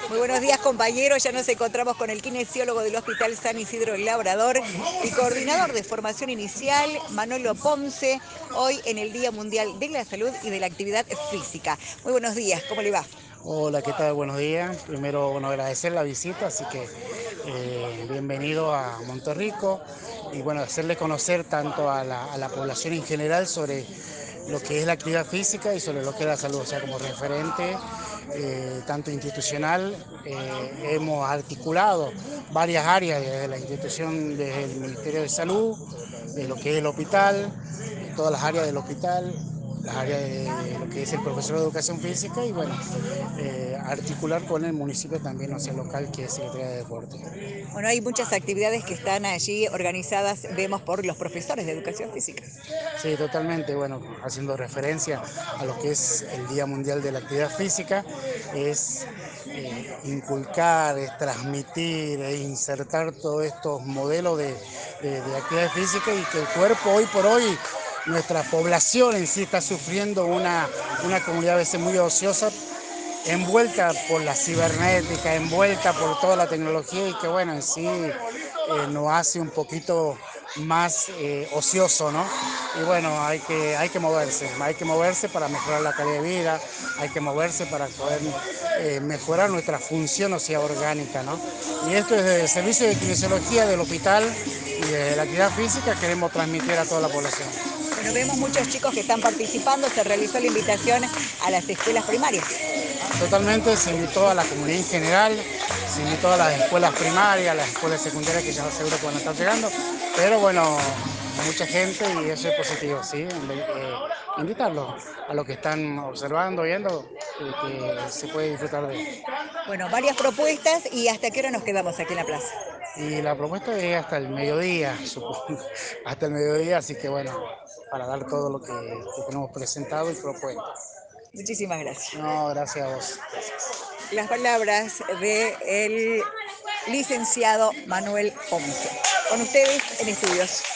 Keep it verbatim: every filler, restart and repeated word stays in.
Muy buenos días, compañeros. Ya nos encontramos con el kinesiólogo del Hospital San Isidro El Labrador y coordinador de formación inicial, Manolo Ponce, hoy en el Día Mundial de la Salud y de la Actividad Física. Muy buenos días, ¿cómo le va? Hola, ¿qué tal? Buenos días. Primero, bueno, agradecer la visita, así que eh, bienvenido a Monterrico y bueno, hacerle conocer tanto a la, a la población en general sobre lo que es la actividad física y sobre lo que es la salud, o sea, como referente eh, tanto institucional, eh, hemos articulado varias áreas de la institución, desde el Ministerio de Salud, de lo que es el hospital, de todas las áreas del hospital, las áreas de lo que es el profesor de educación física y bueno, eh, articular con el municipio también, o sea, local, que es Secretaría de Deporte. Bueno, hay muchas actividades que están allí organizadas, vemos, por los profesores de educación física. Sí, totalmente, bueno, haciendo referencia a lo que es el Día Mundial de la Actividad Física, es eh, inculcar, es transmitir, es insertar todos estos modelos de, de, de actividad física y que el cuerpo hoy por hoy, nuestra población en sí está sufriendo una, una comunidad a veces muy ociosa, envuelta por la cibernética, envuelta por toda la tecnología y que bueno, en sí eh, nos hace un poquito más eh, ocioso, ¿no? Y bueno, hay que, hay que moverse, hay que moverse para mejorar la calidad de vida, hay que moverse para poder eh, mejorar nuestra función, o sea, orgánica, ¿no? Y esto es desde el servicio de kinesiología del hospital y desde la actividad física queremos transmitir a toda la población. Bueno, vemos muchos chicos que están participando, se realizó la invitación a las escuelas primarias. Totalmente, se invitó a la comunidad en general, se invitó a las escuelas primarias, a las escuelas secundarias que ya seguro que van a estar llegando, pero bueno, mucha gente y eso es positivo, ¿sí? Eh, invitarlos a los que están observando, viendo, eh, que se puede disfrutar de esto. Bueno, varias propuestas y ¿hasta qué hora nos quedamos aquí en la plaza? Y la propuesta es hasta el mediodía, supongo, hasta el mediodía, así que bueno, para dar todo lo que, que tenemos presentado y propuesto. Muchísimas gracias. No, gracias a vos. Las palabras del licenciado Manuel Ponce. Con ustedes en estudios.